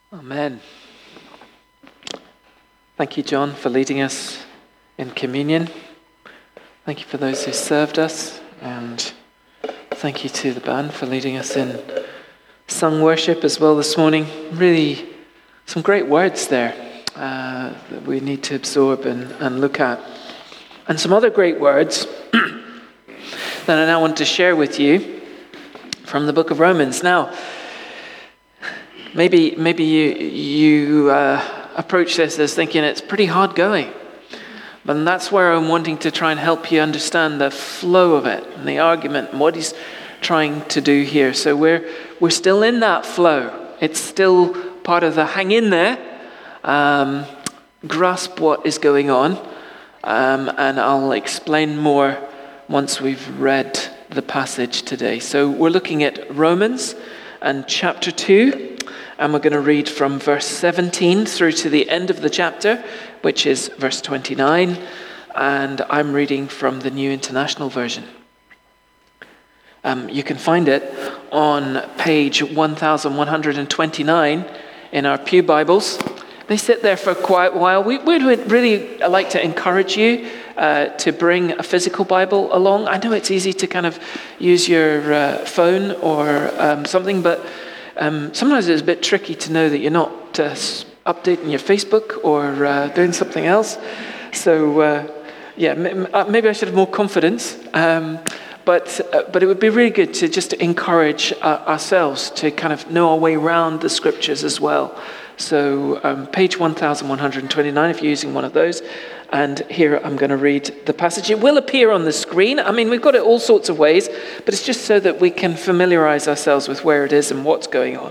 Amen. Thank you, John, for leading us in communion. Thank you for those who served us, and thank you to the band for leading us in sung worship as well this morning. Really, some great words there that we need to absorb and look at. And some other great words that I now want to share with you from the book of Romans. Now, maybe you approach this as thinking it's pretty hard going. But that's where I'm wanting to try and help you understand the flow of it and the argument and what he's trying to do here. So we're still in that flow. It's still part of the hang in there, grasp what is going on, and I'll explain more once we've read the passage today. So we're looking at Romans and chapter 2, and we're going to read from verse 17 through to the end of the chapter, which is verse 29, and I'm reading from the New International Version. You can find it on page 1129 in our Pew Bibles. They sit there for quite a while. We would really like to encourage you to bring a physical Bible along. I know it's easy to kind of use your phone or something, but sometimes it's a bit tricky to know that you're not updating your Facebook or doing something else. So, maybe I should have more confidence. But it would be really good to just encourage ourselves to kind of know our way around the scriptures as well. So page 1129, if you're using one of those. And here I'm going to read the passage. It will appear on the screen. I mean, we've got it all sorts of ways, but it's just so that we can familiarize ourselves with where it is and what's going on.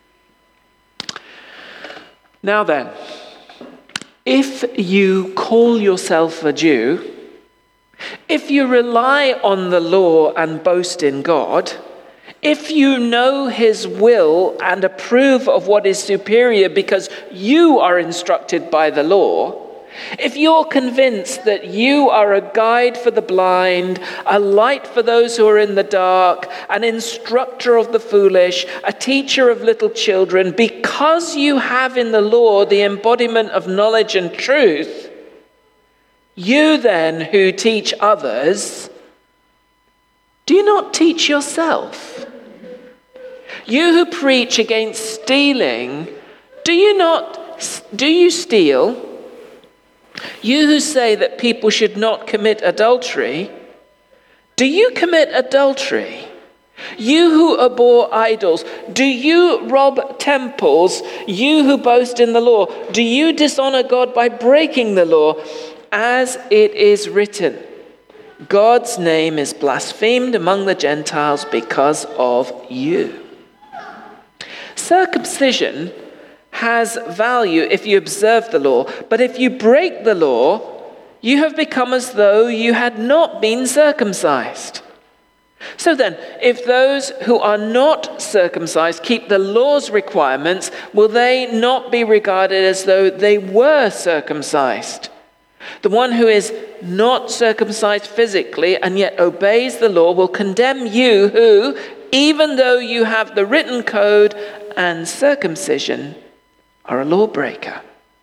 Now then, if you call yourself a Jew, if you rely on the law and boast in God, if you know his will and approve of what is superior because you are instructed by the law, if you're convinced that you are a guide for the blind, a light for those who are in the dark, an instructor of the foolish, a teacher of little children, because you have in the law the embodiment of knowledge and truth, you then who teach others, do you not teach yourself? You who preach against stealing, do you steal? You who say that people should not commit adultery, do you commit adultery? You who abhor idols, do you rob temples? You who boast in the law, do you dishonor God by breaking the law? As it is written, God's name is blasphemed among the Gentiles because of you. Circumcision has value if you observe the law, but if you break the law, you have become as though you had not been circumcised. So then, if those who are not circumcised keep the law's requirements, will they not be regarded as though they were circumcised? The one who is not circumcised physically and yet obeys the law will condemn you who, even though you have the written code and circumcision, are a lawbreaker.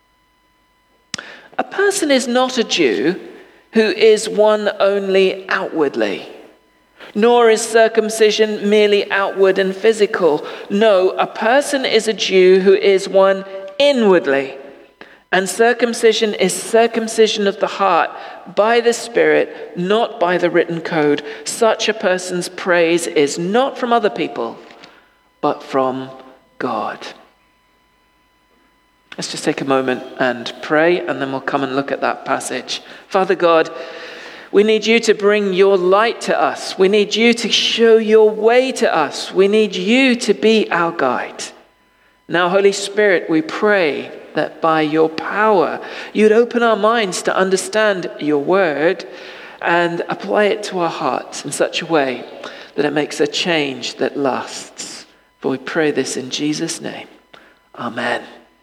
A person is not a Jew who is one only outwardly, nor is circumcision merely outward and physical. No, a person is a Jew who is one inwardly. And circumcision is circumcision of the heart by the Spirit, not by the written code. Such a person's praise is not from other people, but from God. Let's just take a moment and pray, and then we'll come and look at that passage. Father God, we need you to bring your light to us. We need you to show your way to us. We need you to be our guide. Now, Holy Spirit, we pray that by your power, you'd open our minds to understand your word and apply it to our hearts in such a way that it makes a change that lasts. For we pray this in Jesus' name. Amen.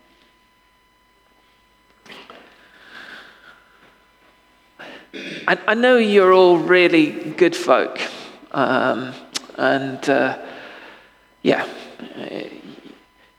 I know you're all really good folk.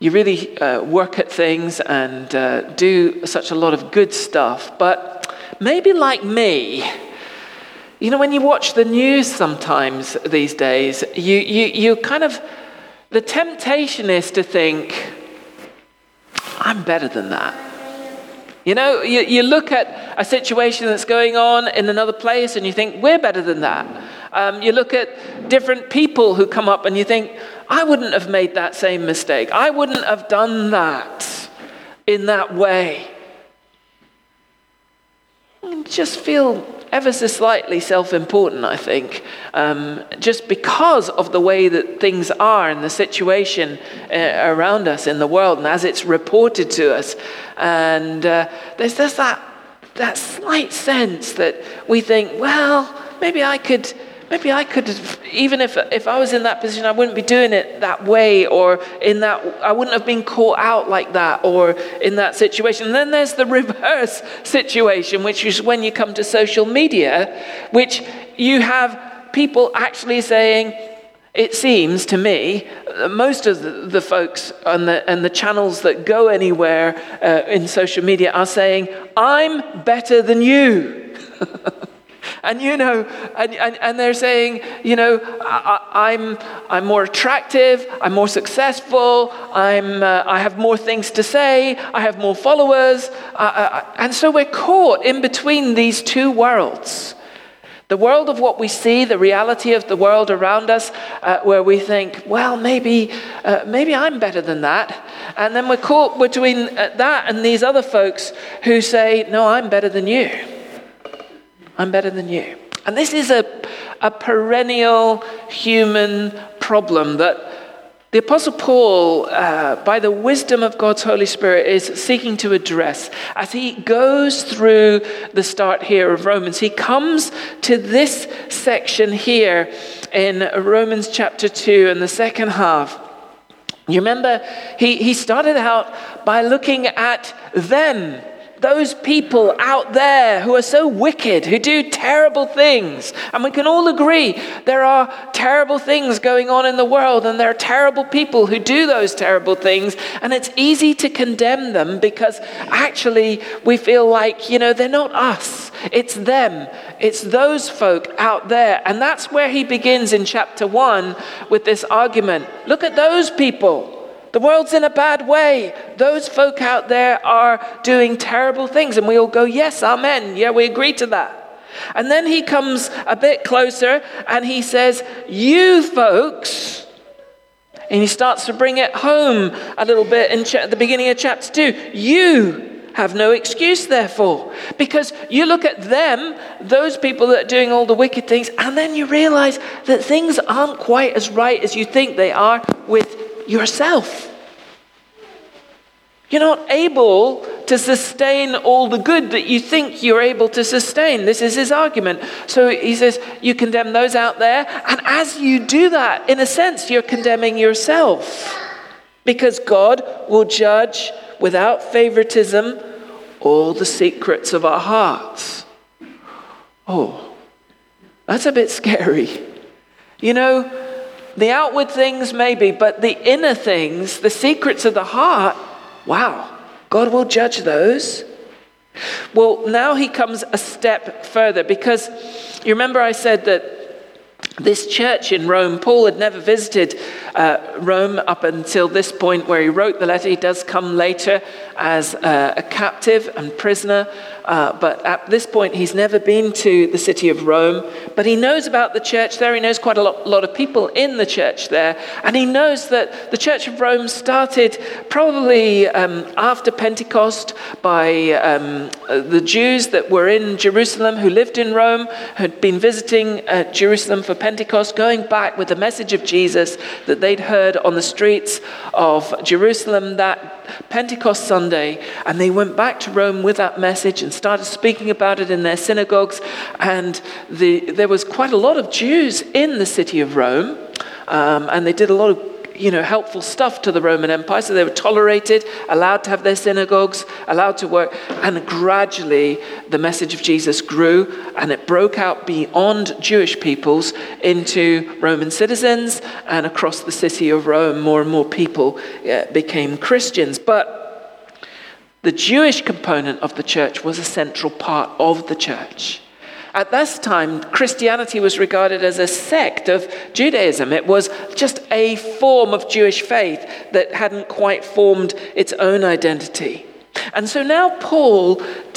you really work at things and do such a lot of good stuff. But maybe like me, you know, when you watch the news sometimes these days, you kind of, the temptation is to think, I'm better than that. You know, you look at a situation that's going on in another place and you think, we're better than that. You look at different people who come up and you think, I wouldn't have made that same mistake. I wouldn't have done that in that way. You just feel ever so slightly self-important, I think, just because of the way that things are and the situation around us in the world and as it's reported to us. And there's just that slight sense that we think, well, maybe I could, even if I was in that position, I wouldn't be doing it that way, or I wouldn't have been caught out like that, or in that situation. And then there's the reverse situation, which is when you come to social media, which you have people actually saying, it seems to me, most of the folks and the channels that go anywhere in social media are saying, I'm better than you. And you know, and they're saying, you know, I'm more attractive, I'm more successful, I have more things to say, I have more followers, and so we're caught in between these two worlds. The world of what we see, the reality of the world around us, where we think, well, maybe I'm better than that, and then we're caught between that and these other folks who say, no, I'm better than you. I'm better than you. And this is a perennial human problem that the Apostle Paul, by the wisdom of God's Holy Spirit, is seeking to address. As he goes through the start here of Romans, he comes to this section here in Romans chapter 2 in the second half. You remember, he started out by looking at them, those people out there who are so wicked, who do terrible things. And we can all agree there are terrible things going on in the world, and there are terrible people who do those terrible things. And it's easy to condemn them because actually we feel like, you know, they're not us. It's them. It's those folk out there. And that's where he begins in chapter 1 with this argument. Look at those people. The world's in a bad way. Those folk out there are doing terrible things. And we all go, yes, amen. Yeah, we agree to that. And then he comes a bit closer and he says, you folks, and he starts to bring it home a little bit at the beginning of chapter 2. You have no excuse, therefore, because you look at them, those people that are doing all the wicked things, and then you realize that things aren't quite as right as you think they are with yourself. You're not able to sustain all the good that you think you're able to sustain. This is his argument. So he says, you condemn those out there, and as you do that, in a sense, you're condemning yourself, because God will judge without favoritism all the secrets of our hearts. Oh, that's a bit scary. You know, the outward things maybe, but the inner things, the secrets of the heart, wow, God will judge those. Well, now he comes a step further, because you remember I said that this church in Rome, Paul had never visited Rome up until this point where he wrote the letter. He does come later as a captive and prisoner, but at this point he's never been to the city of Rome. But he knows about the church there. He knows quite a lot of people in the church there, and he knows that the Church of Rome started probably after Pentecost by the Jews that were in Jerusalem, who lived in Rome, had been visiting Jerusalem for Pentecost, going back with the message of Jesus that they'd heard on the streets of Jerusalem that Pentecost Sunday, and they went back to Rome with that message and started speaking about it in their synagogues. And there was quite a lot of Jews in the city of Rome, and they did a lot of helpful stuff to the Roman Empire. So they were tolerated, allowed to have their synagogues, allowed to work. And gradually the message of Jesus grew, and it broke out beyond Jewish peoples into Roman citizens, and across the city of Rome, more and more people became Christians. But the Jewish component of the church was a central part of the church. At this time, Christianity was regarded as a sect of Judaism. It was just a form of Jewish faith that hadn't quite formed its own identity. And so now Paul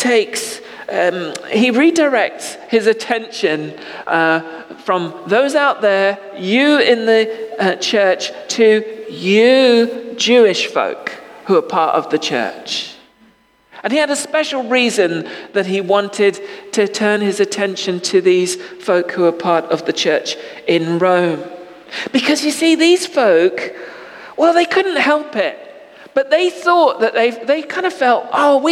he redirects his attention from those out there, you in the church, to you Jewish folk who are part of the church. And he had a special reason that he wanted to turn his attention to these folk who are part of the church in Rome. Because you see, these folk, well, they couldn't help it. But they thought that they kind of felt,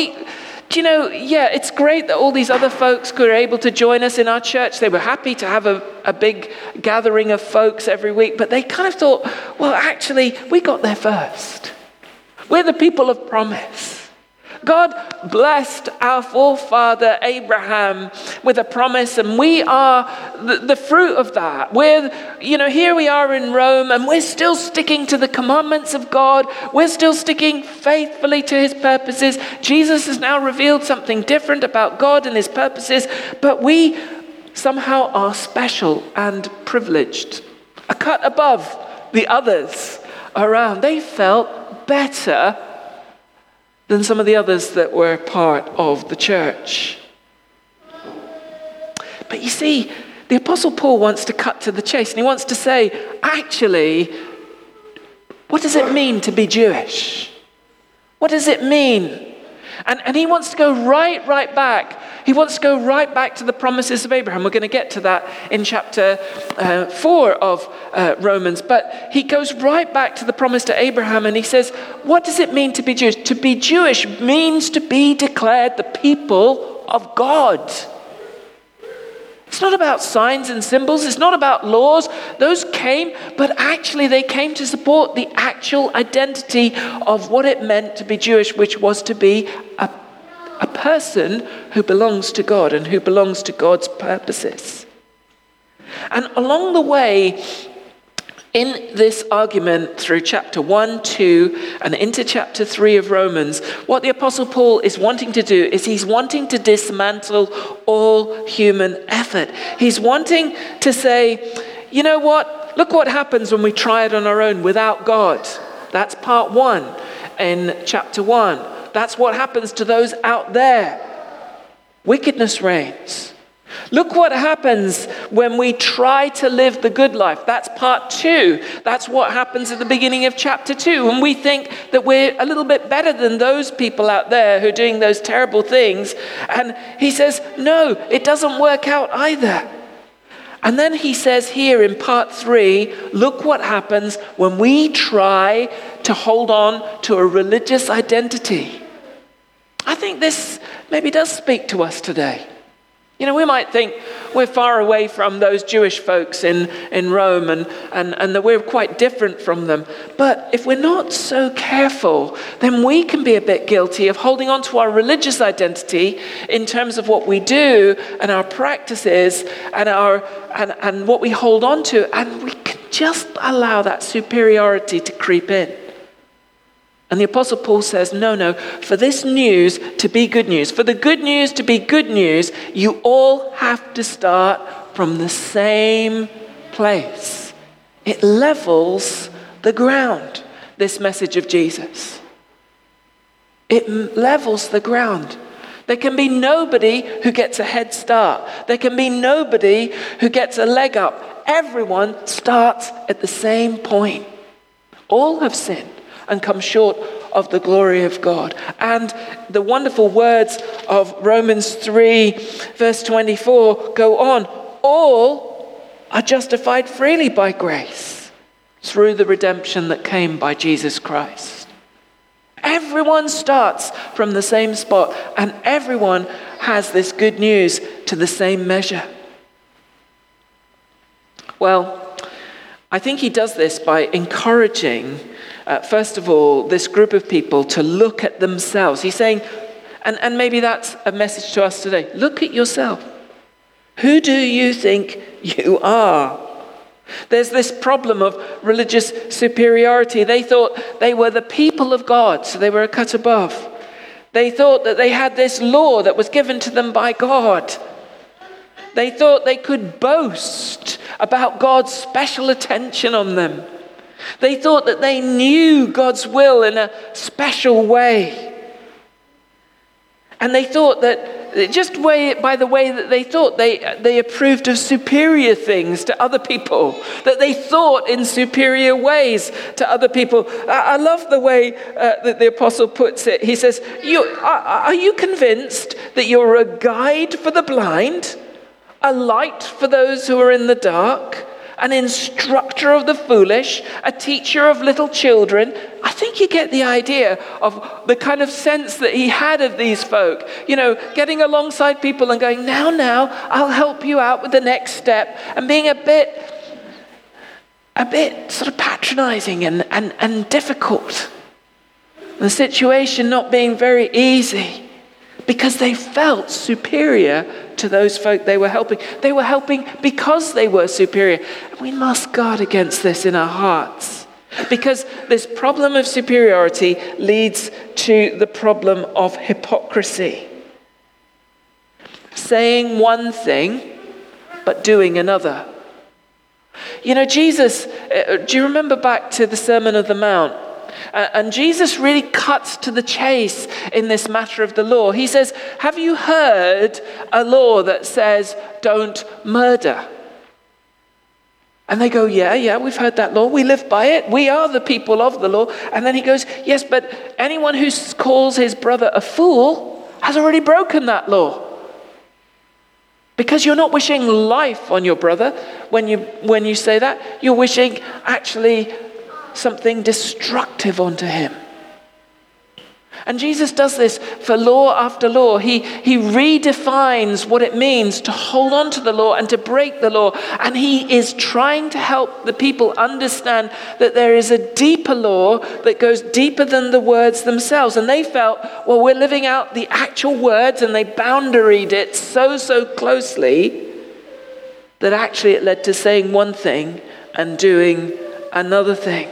it's great that all these other folks were able to join us in our church. They were happy to have a big gathering of folks every week. But they kind of thought, well, actually, we got there first. We're the people of promise. God blessed our forefather Abraham with a promise, and we are the fruit of that. Here we are in Rome, and we're still sticking to the commandments of God. We're still sticking faithfully to his purposes. Jesus has now revealed something different about God and his purposes, but we somehow are special and privileged, a cut above the others around. They felt better than some of the others that were part of the church. But you see, the Apostle Paul wants to cut to the chase, and he wants to say, actually, what does it mean to be Jewish? What does it mean? And he wants to go right back. He wants to go right back to the promises of Abraham. We're going to get to that in chapter 4 of Romans. But he goes right back to the promise to Abraham, and he says, what does it mean to be Jewish? To be Jewish means to be declared the people of God. It's not about signs and symbols. It's not about laws. Those came, but actually they came to support the actual identity of what it meant to be Jewish, which was to be a person who belongs to God and who belongs to God's purposes. And along the way, in this argument through chapter 1, 2, and into chapter 3 of Romans, what the Apostle Paul is wanting to do is he's wanting to dismantle all human effort. He's wanting to say, you know what? Look what happens when we try it on our own without God. That's part 1 in chapter 1. That's what happens to those out there. Wickedness reigns. Look what happens when we try to live the good life. That's part 2. That's what happens at the beginning of chapter 2. When we think that we're a little bit better than those people out there who are doing those terrible things. And he says, no, it doesn't work out either. And then he says here in part 3, look what happens when we try to hold on to a religious identity. I think this maybe does speak to us today. We might think we're far away from those Jewish folks in Rome and that we're quite different from them. But if we're not so careful, then we can be a bit guilty of holding on to our religious identity in terms of what we do and our practices and what we hold on to. And we can just allow that superiority to creep in. And the Apostle Paul says, no, for this news to be good news, for the good news to be good news, you all have to start from the same place. It levels the ground, this message of Jesus. It levels the ground. There can be nobody who gets a head start. There can be nobody who gets a leg up. Everyone starts at the same point. All have sinned and come short of the glory of God. And the wonderful words of Romans 3, verse 24 go on. All are justified freely by grace through the redemption that came by Jesus Christ. Everyone starts from the same spot, and everyone has this good news to the same measure. Well, I think he does this by encouraging, first of all, this group of people to look at themselves. He's saying, and maybe that's a message to us today, look at yourself. Who do you think you are? There's this problem of religious superiority. They thought they were the people of God, so they were a cut above. They thought that they had this law that was given to them by God. They thought they could boast about God's special attention on them. They thought that they knew God's will in a special way. And they thought that just by the way that they thought, they approved of superior things to other people, that they thought in superior ways to other people. I love the way that the apostle puts it. He says, are you convinced that you're a guide for the blind, a light for those who are in the dark, an instructor of the foolish, a teacher of little children? I think you get the idea of the kind of sense that he had of these folk. You know, getting alongside people and going, now, I'll help you out with the next step, and being a bit sort of patronizing and difficult. The situation not being very easy because they felt superior to those folk they were helping. They were helping because they were superior. And we must guard against this in our hearts, because this problem of superiority leads to the problem of hypocrisy. Saying one thing, but doing another. You know, Jesus, do you remember back to the Sermon on the Mount? And Jesus really cuts to the chase in this matter of the law. He says, have you heard a law that says, don't murder? And they go, yeah, we've heard that law. We live by it. We are the people of the law. And then he goes, yes, but anyone who calls his brother a fool has already broken that law. Because you're not wishing life on your brother when you say that. You're wishing actually something destructive onto him. And Jesus does this for law after law. He redefines what it means to hold on to the law and to break the law. And he is trying to help the people understand that there is a deeper law that goes deeper than the words themselves. And they felt, well, we're living out the actual words, and they boundaried it so closely that actually it led to saying one thing and doing another thing.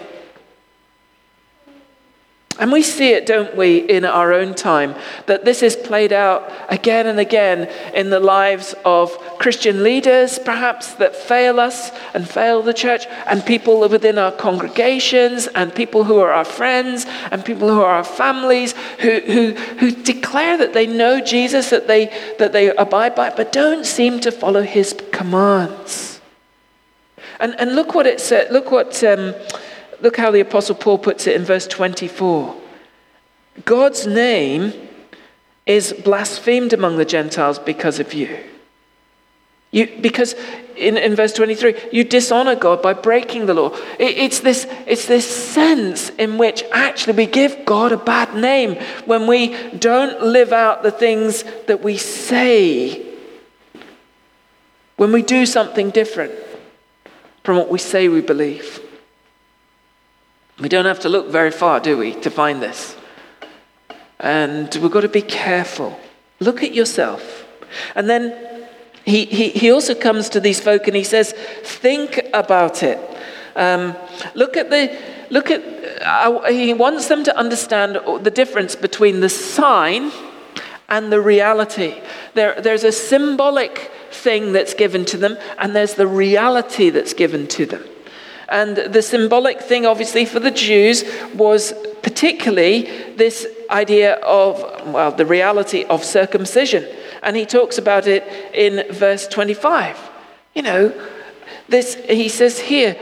And we see it, don't we, in our own time, that this is played out again and again in the lives of Christian leaders, perhaps, that fail us and fail the church, and people within our congregations, and people who are our friends, and people who are our families, who declare that they know Jesus, that they abide by it, but don't seem to follow his commands. And look what it said. Look how the Apostle Paul puts it in verse 24. God's name is blasphemed among the Gentiles because of you. Because in verse 23, you dishonor God by breaking the law. It's this sense in which actually we give God a bad name when we don't live out the things that we say. When we do something different from what we say we believe. We don't have to look very far, do we, to find this? And we've got to be careful. Look at yourself. And then he also comes to these folk and he says, think about it. He wants them to understand the difference between the sign and the reality. There's a symbolic thing that's given to them, and there's the reality that's given to them. And the symbolic thing, obviously, for the Jews was particularly this idea of, the reality of circumcision. And he talks about it in verse 25. You know, he says here,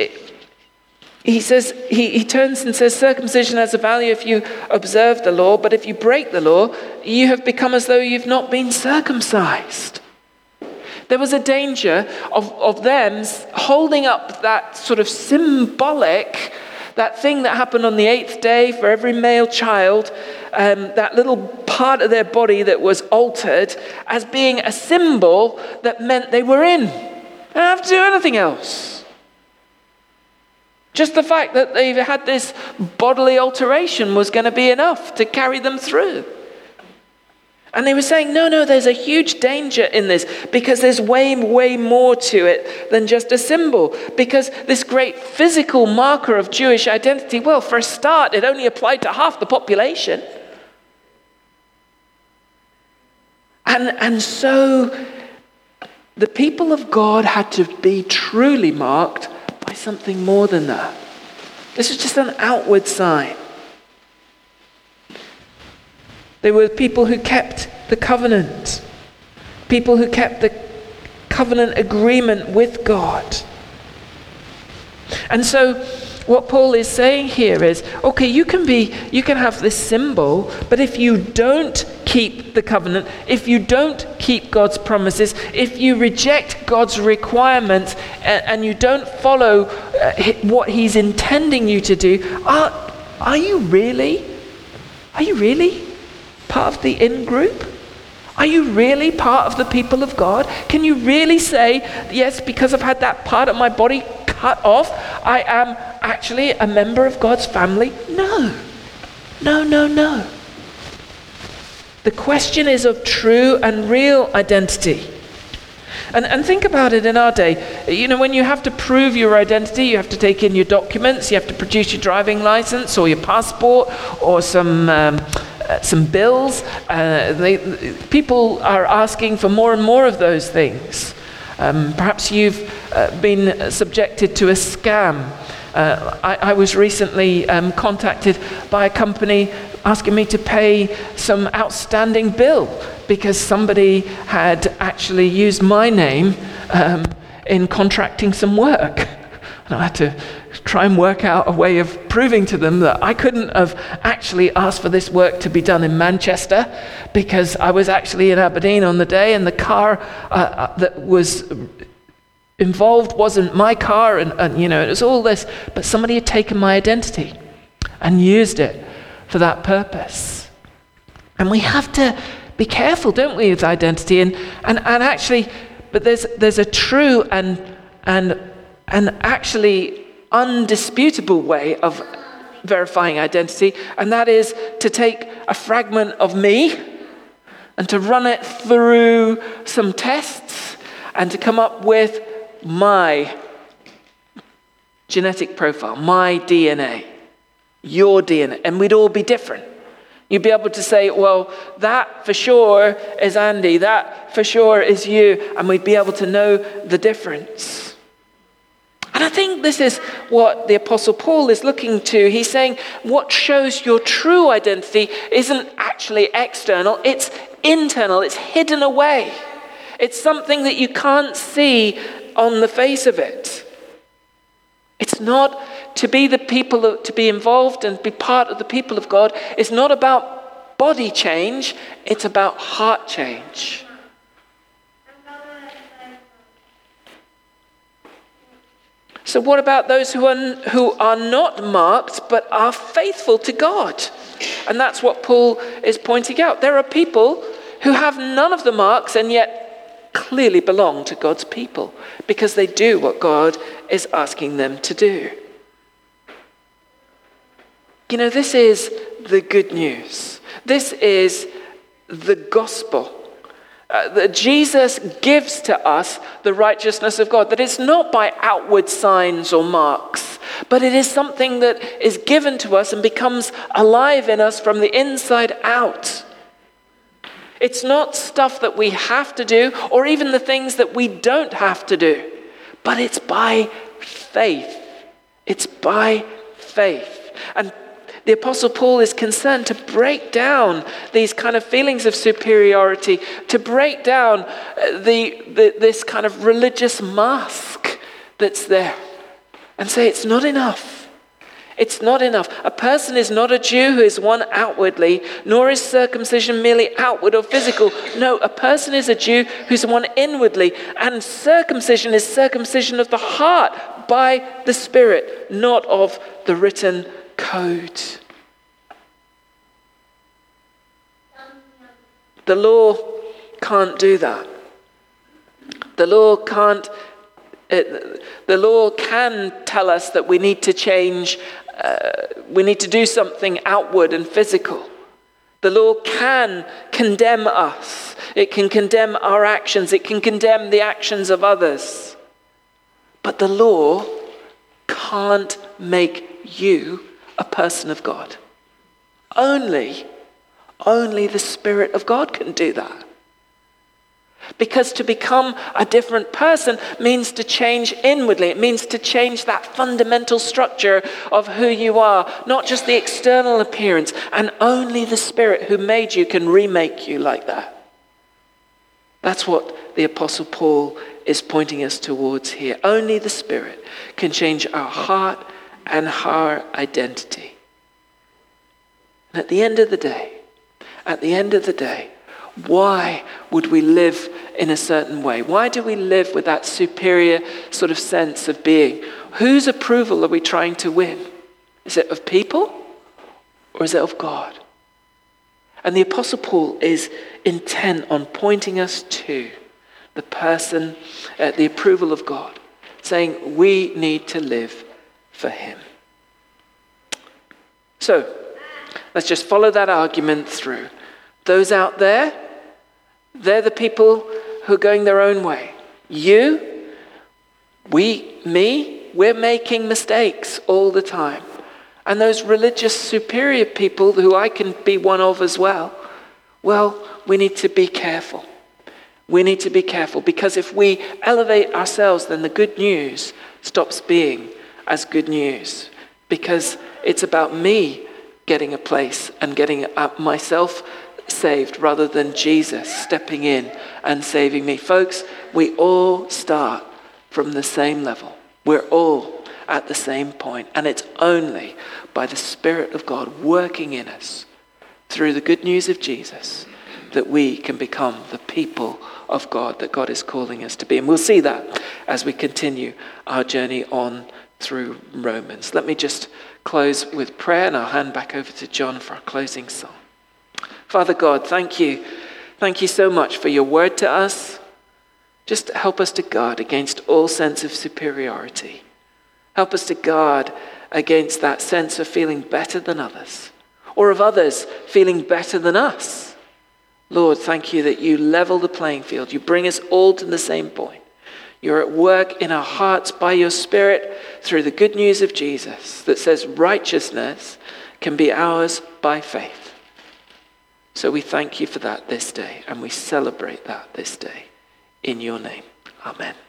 he turns and says, circumcision has a value if you observe the law, but if you break the law, you have become as though you've not been circumcised. There was a danger of them holding up that sort of symbolic, that thing that happened on the 8th day for every male child, that little part of their body that was altered, as being a symbol that meant they were in. They don't have to do anything else. Just the fact that they've had this bodily alteration was going to be enough to carry them through. And they were saying, no, there's a huge danger in this, because there's way, way more to it than just a symbol. Because this great physical marker of Jewish identity, well, for a start, it only applied to half the population. And so the people of God had to be truly marked by something more than that. This is just an outward sign. They were people who kept the covenant, people who kept the covenant agreement with God. And so what Paul is saying here is, okay, you can have this symbol, but if you don't keep the covenant, if you don't keep God's promises, if you reject God's requirements and you don't follow what he's intending you to do, are you really part of the in-group? Are you really part of the people of God? Can you really say, yes, because I've had that part of my body cut off, I am actually a member of God's family? No. The question is of true and real identity. And think about it in our day. You know, when you have to prove your identity, you have to take in your documents, you have to produce your driving license or your passport or some bills. People are asking for more and more of those things. Perhaps you've been subjected to a scam. I was recently contacted by a company asking me to pay some outstanding bill because somebody had actually used my name in contracting some work. And I had to try and work out a way of proving to them that I couldn't have actually asked for this work to be done in Manchester, because I was actually in Aberdeen on the day, and the car that was involved wasn't my car, and you know, it was all this, but somebody had taken my identity and used it for that purpose. And we have to be careful, don't we, with identity, and actually, but there's a true and actually undisputable way of verifying identity, and that is to take a fragment of me and to run it through some tests and to come up with my genetic profile, my DNA, your DNA, and we'd all be different. You'd be able to say, well, that for sure is Andy, that for sure is you, and we'd be able to know the difference. And I think this is what the Apostle Paul is looking to. He's saying what shows your true identity isn't actually external, it's internal, it's hidden away. It's something that you can't see on the face of it. It's not to be to be involved and be part of the people of God. It's not about body change, it's about heart change. So what about those who are not marked but are faithful to God? And that's what Paul is pointing out. There are people who have none of the marks and yet clearly belong to God's people because they do what God is asking them to do. You know, this is the good news. This is the gospel. That Jesus gives to us the righteousness of God. That it's not by outward signs or marks, but it is something that is given to us and becomes alive in us from the inside out. It's not stuff that we have to do or even the things that we don't have to do, but it's by faith. It's by faith. And the Apostle Paul is concerned to break down these kind of feelings of superiority, to break down this kind of religious mask that's there and say it's not enough. It's not enough. A person is not a Jew who is one outwardly, nor is circumcision merely outward or physical. No, a person is a Jew who's one inwardly, and circumcision is circumcision of the heart by the Spirit, not of the written code. The law can't do that. The law can't The law can tell us that we need to change, we need to do something outward and physical. The law can condemn us. It can condemn our actions. It can condemn the actions of others. But the law can't make you a person of God. Only the Spirit of God can do that. Because to become a different person means to change inwardly. It means to change that fundamental structure of who you are, not just the external appearance. And only the Spirit who made you can remake you like that. That's what the Apostle Paul is pointing us towards here. Only the Spirit can change our heart and our identity. And at the end of the day, why would we live in a certain way? Why do we live with that superior sort of sense of being? Whose approval are we trying to win? Is it of people or is it of God? And the Apostle Paul is intent on pointing us to the person, the approval of God, saying we need to live for him. So, let's just follow that argument through. Those out there, they're the people who are going their own way. You, we're making mistakes all the time. And those religious superior people who I can be one of as well, we need to be careful. We need to be careful because if we elevate ourselves, then the good news stops being as good news because it's about me getting a place and getting myself saved rather than Jesus stepping in and saving me. Folks, we all start from the same level. We're all at the same point, and it's only by the Spirit of God working in us through the good news of Jesus that we can become the people of God that God is calling us to be. And we'll see that as we continue our journey on through Romans. Let me just close with prayer, and I'll hand back over to John for our closing song. Father God, thank you. Thank you so much for your word to us. Just help us to guard against all sense of superiority. Help us to guard against that sense of feeling better than others, or of others feeling better than us. Lord, thank you that you level the playing field. You bring us all to the same point. You're at work in our hearts by your Spirit through the good news of Jesus that says righteousness can be ours by faith. So we thank you for that this day, and we celebrate that this day. In your name, amen.